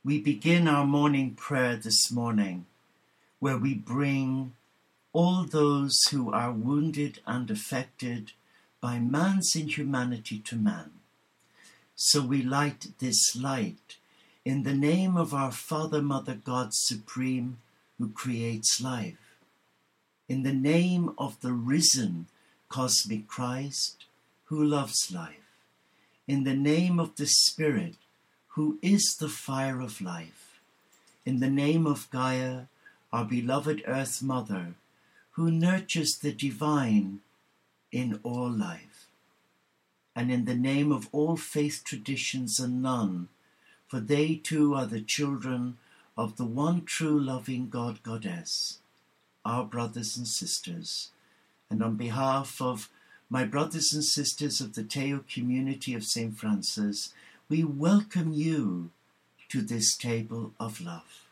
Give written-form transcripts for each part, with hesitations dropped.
We begin our morning prayer this morning, where we bring all those who are wounded and affected by man's inhumanity to man. So we light this light in the name of our Father, Mother, God Supreme, who creates life. In the name of the risen cosmic Christ, who loves life. In the name of the Spirit, who is the fire of life. In the name of Gaia, our beloved Earth Mother, who nurtures the divine in all life. And in the name of all faith traditions and none, for they too are the children of the one true loving God, Goddess, our brothers and sisters. And on behalf of my brothers and sisters of the Teo community of St. Francis, we welcome you to this table of love.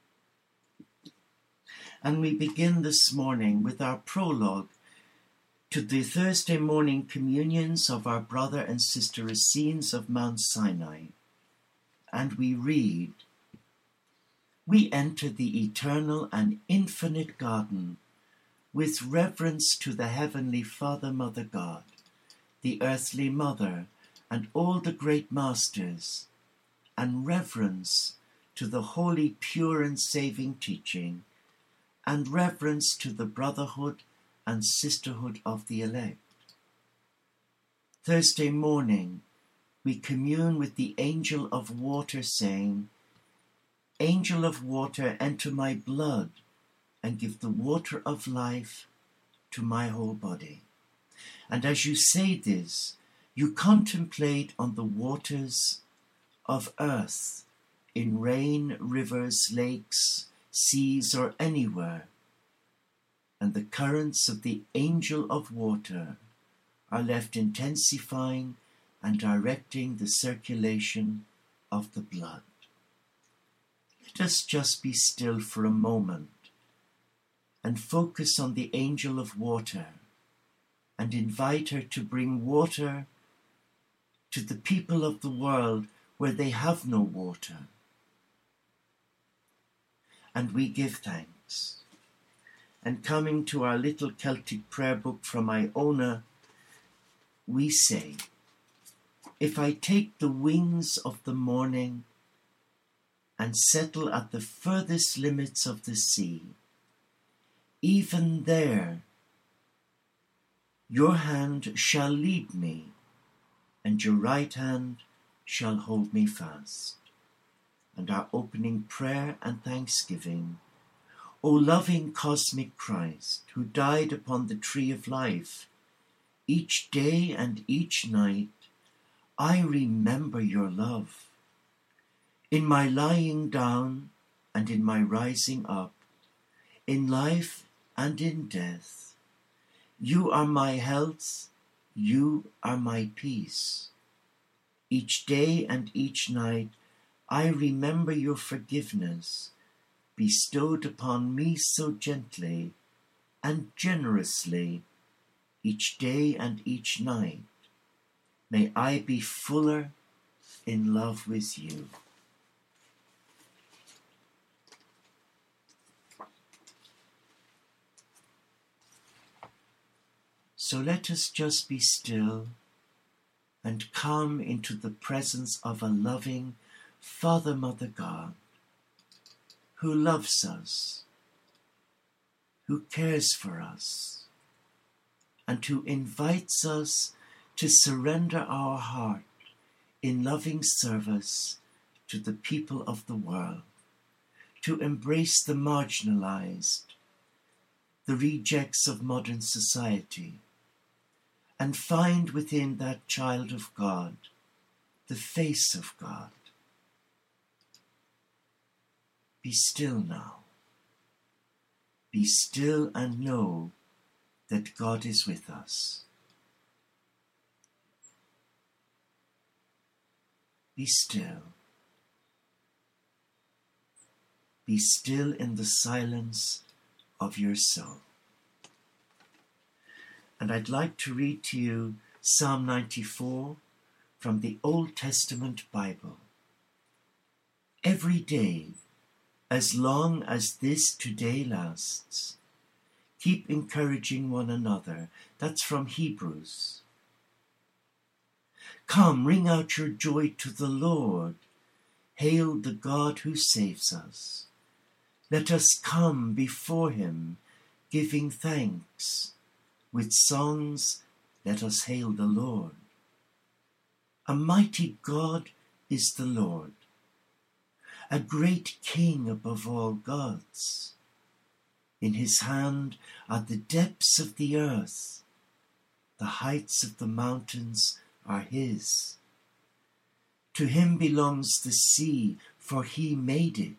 And we begin this morning with our prologue to the Thursday morning communions of our brother and sister Essenes of Mount Sinai. And we read, "We enter the eternal and infinite garden with reverence to the Heavenly Father, Mother God, the earthly Mother, and all the great masters, and reverence to the holy, pure, and saving teaching, and reverence to the brotherhood and sisterhood of the elect. Thursday morning, we commune with the angel of water, saying, 'Angel of water, enter my blood, and give the water of life to my whole body.' And as you say this, you contemplate on the waters of earth, in rain, rivers, lakes, seas, or anywhere, and the currents of the angel of water are left intensifying and directing the circulation of the blood. Let us just be still for a moment and focus on the angel of water and invite her to bring water to the people of the world where they have no water. And we give thanks. And coming to our little Celtic prayer book from Iona, we say, "If I take the wings of the morning and settle at the furthest limits of the sea, even there your hand shall lead me, and your right hand shall hold me fast." And our opening prayer and thanksgiving. O loving cosmic Christ, who died upon the tree of life, each day and each night I remember your love. In my lying down and in my rising up, in life and in death, you are my health, you are my peace. Each day and each night I remember your forgiveness, bestowed upon me so gently and generously, each day and each night. May I be fuller in love with you. So let us just be still and come into the presence of a loving Father, Mother God, who loves us, who cares for us, and who invites us to surrender our heart in loving service to the people of the world, to embrace the marginalized, the rejects of modern society, and find within that child of God the face of God. Be still now. Be still and know that God is with us. Be still. Be still in the silence of your soul. And I'd like to read to you Psalm 94 from the Old Testament Bible. every day, as long as this today lasts. Keep encouraging one another. That's from Hebrews. Come, ring out your joy to the Lord. Hail the God who saves us. Let us come before him, giving thanks. With songs, let us hail the Lord. A mighty God is the Lord, a great King above all gods. In his hand are the depths of the earth. The heights of the mountains are his. To him belongs the sea, for he made it,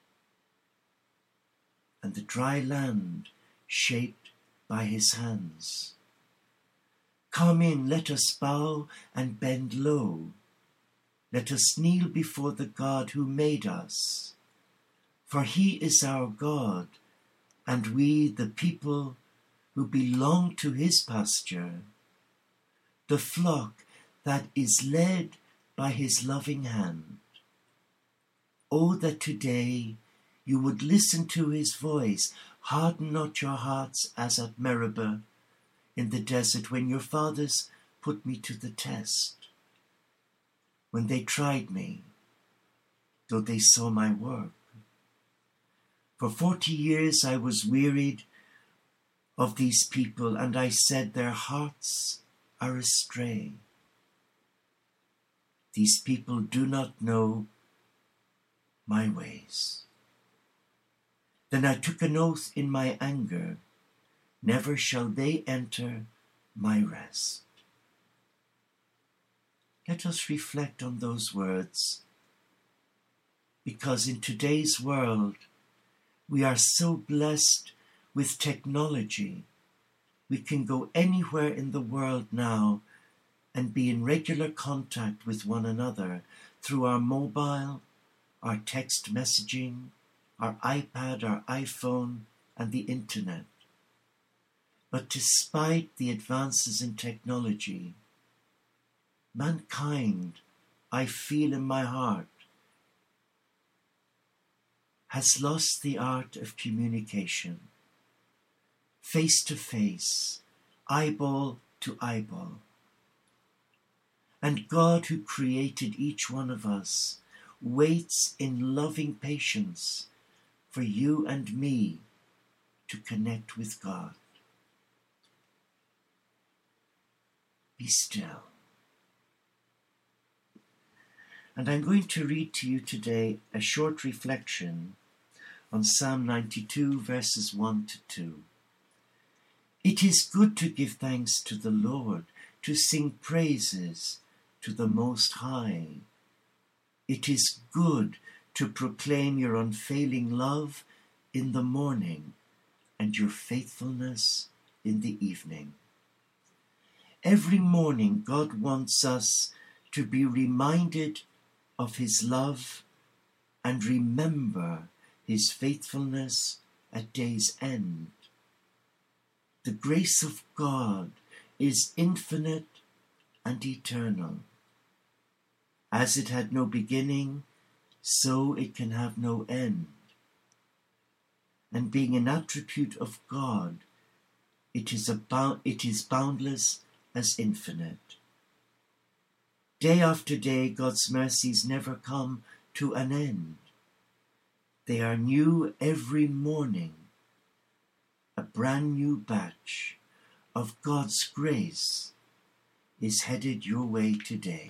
and the dry land shaped by his hands. Come in, let us bow and bend low. Let us kneel before the God who made us. For he is our God, and we the people who belong to his pasture, the flock that is led by his loving hand. Oh, that today you would listen to his voice. Harden not your hearts as at Meribah in the desert, when your fathers put me to the test, when they tried me, though they saw my work. For 40 years I was wearied of these people, and I said, their hearts are astray. These people do not know my ways. Then I took an oath in my anger, never shall they enter my rest. Let us reflect on those words, because in today's world we are so blessed with technology. We can go anywhere in the world now and be in regular contact with one another through our mobile, our text messaging, our iPad, our iPhone, and the internet. But despite the advances in technology, mankind, I feel in my heart, has lost the art of communication, face to face, eyeball to eyeball. And God, who created each one of us, waits in loving patience for you and me to connect with God. Be still. And I'm going to read to you today a short reflection on Psalm 92, verses 1 to 2. It is good to give thanks to the Lord, to sing praises to the Most High. It is good to proclaim your unfailing love in the morning and your faithfulness in the evening. Every morning, God wants us to be reminded of his love and remember his faithfulness at day's end. The grace of God is infinite and eternal. As it had no beginning, so it can have no end. And being an attribute of God, it is boundless as infinite. Day after day, God's mercies never come to an end. They are new every morning. A brand new batch of God's grace is headed your way today.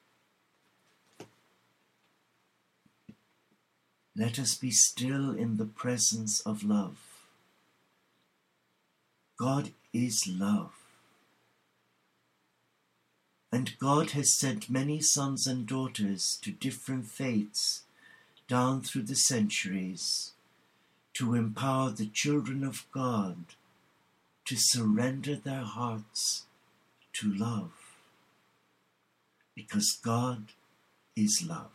Let us be still in the presence of love. God is love. And God has sent many sons and daughters to different faiths down through the centuries to empower the children of God to surrender their hearts to love. Because God is love.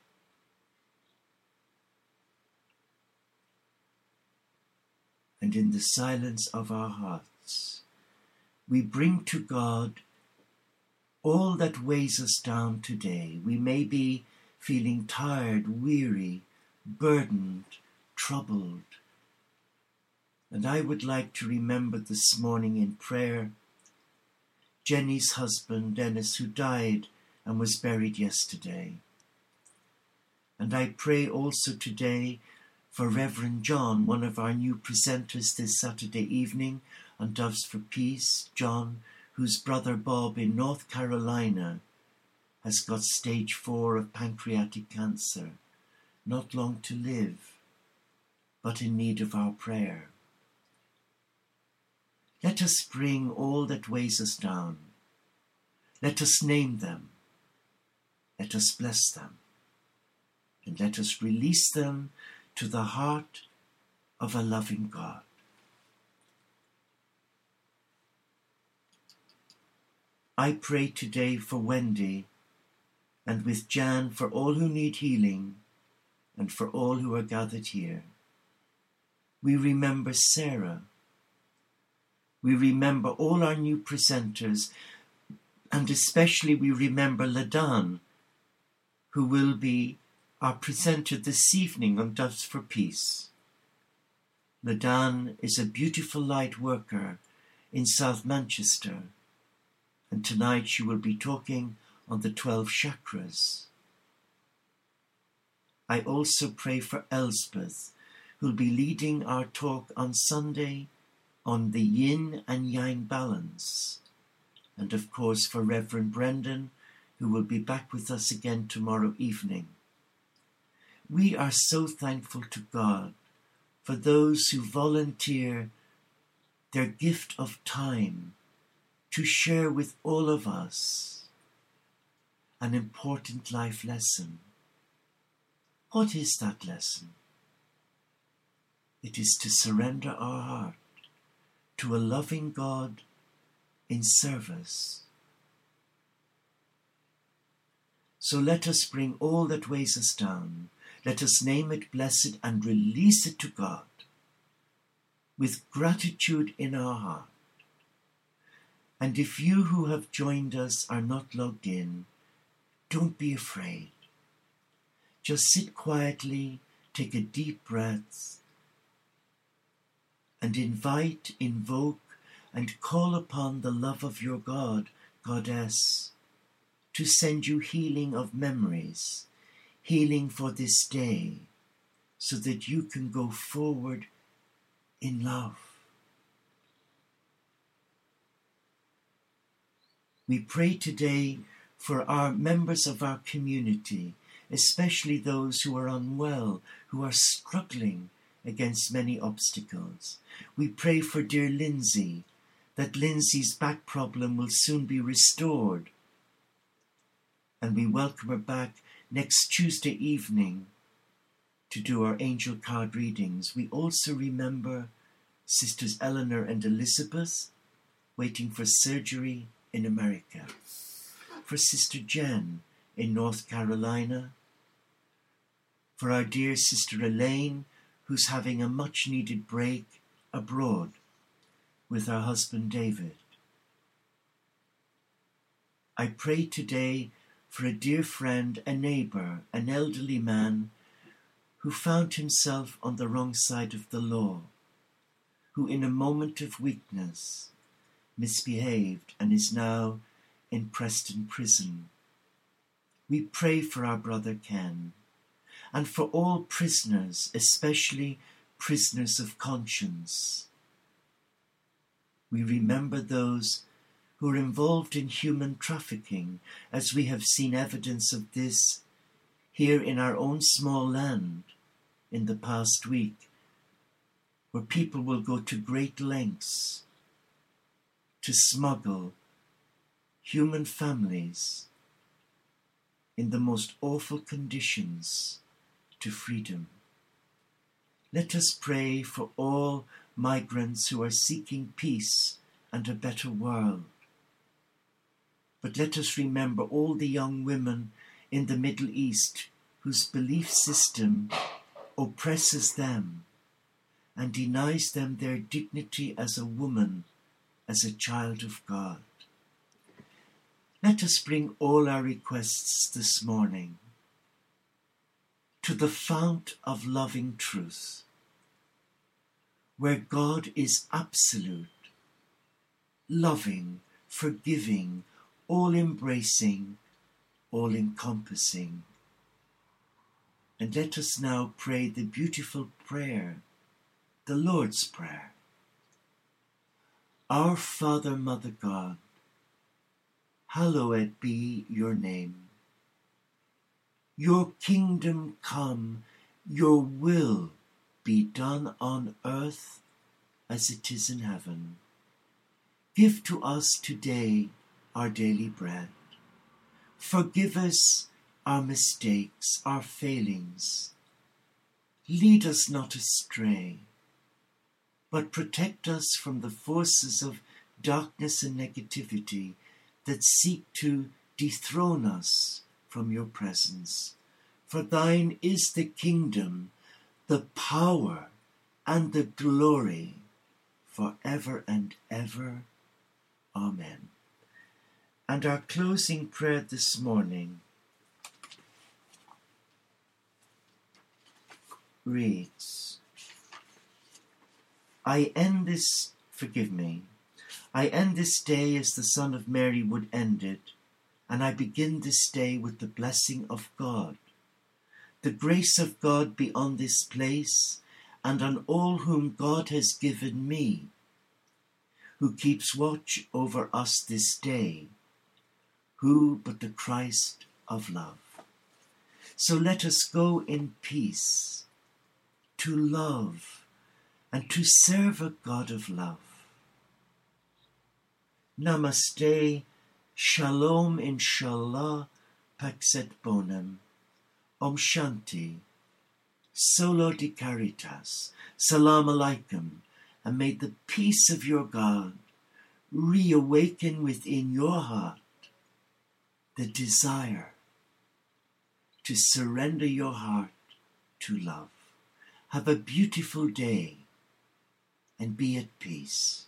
And in the silence of our hearts, we bring to God all that weighs us down today. We may be feeling tired, weary, burdened, troubled. And I would like to remember this morning in prayer Jenny's husband, Dennis, who died and was buried yesterday. And I pray also today for Reverend John, one of our new presenters this Saturday evening on Doves for Peace, John, whose brother Bob in North Carolina has got stage 4 of pancreatic cancer, not long to live, but in need of our prayer. Let us bring all that weighs us down. Let us name them. Let us bless them. And let us release them to the heart of a loving God. I pray today for Wendy, and with Jan for all who need healing, and for all who are gathered here. We remember Sarah. We remember all our new presenters, and especially we remember Ladan, who will be our presenter this evening on Doves for Peace. Ladan is a beautiful light worker in South Manchester, and tonight she will be talking on the 12 chakras. I also pray for Elspeth, who'll be leading our talk on Sunday on the yin and yang balance, and of course for Reverend Brendan, who will be back with us again tomorrow evening. We are so thankful to God for those who volunteer their gift of time to share with all of us an important life lesson. What is that lesson? It is to surrender our heart to a loving God in service. So let us bring all that weighs us down. Let us name it, bless it, and release it to God with gratitude in our heart. And if you who have joined us are not logged in, don't be afraid. Just sit quietly, take a deep breath, and invite, invoke, and call upon the love of your God, Goddess, to send you healing of memories, healing for this day, so that you can go forward in love. We pray today for our members of our community, especially those who are unwell, who are struggling against many obstacles. We pray for dear Lindsay, that Lindsay's back problem will soon be restored. And we welcome her back next Tuesday evening to do our angel card readings. We also remember Sisters Eleanor and Elizabeth waiting for surgery in America, for Sister Jen in North Carolina, for our dear Sister Elaine, who's having a much-needed break abroad with her husband David. I pray today for a dear friend, a neighbour, an elderly man who found himself on the wrong side of the law, who in a moment of weakness misbehaved and is now in Preston prison. We pray for our brother Ken and for all prisoners, especially prisoners of conscience. We remember those who are involved in human trafficking, as we have seen evidence of this here in our own small land in the past week, where people will go to great lengths to smuggle human families in the most awful conditions to freedom. Let us pray for all migrants who are seeking peace and a better world. But let us remember all the young women in the Middle East whose belief system oppresses them and denies them their dignity as a woman, as a child of God. Let us bring all our requests this morning. to the fount of loving truth, where God is absolute, loving, forgiving, all-embracing, all-encompassing. And let us now pray the beautiful prayer, the Lord's Prayer. Our Father, Mother God, hallowed be your name. Your kingdom come, your will be done on earth as it is in heaven. Give to us today our daily bread. Forgive us our mistakes, our failings. Lead us not astray, but protect us from the forces of darkness and negativity that seek to dethrone us from your presence. For thine is the kingdom, the power, and the glory, forever and ever. Amen. And our closing prayer this morning reads, I end this day as the Son of Mary would end it, and I begin this day with the blessing of God. The grace of God be on this place and on all whom God has given me, who keeps watch over us this day, who but the Christ of love. So let us go in peace to love and to serve a God of love. Namaste, Shalom, Inshallah, Pax et Bonum, Om Shanti, Solo di Caritas, Salam Alaikum, and may the peace of your God reawaken within your heart the desire to surrender your heart to love. Have a beautiful day and be at peace.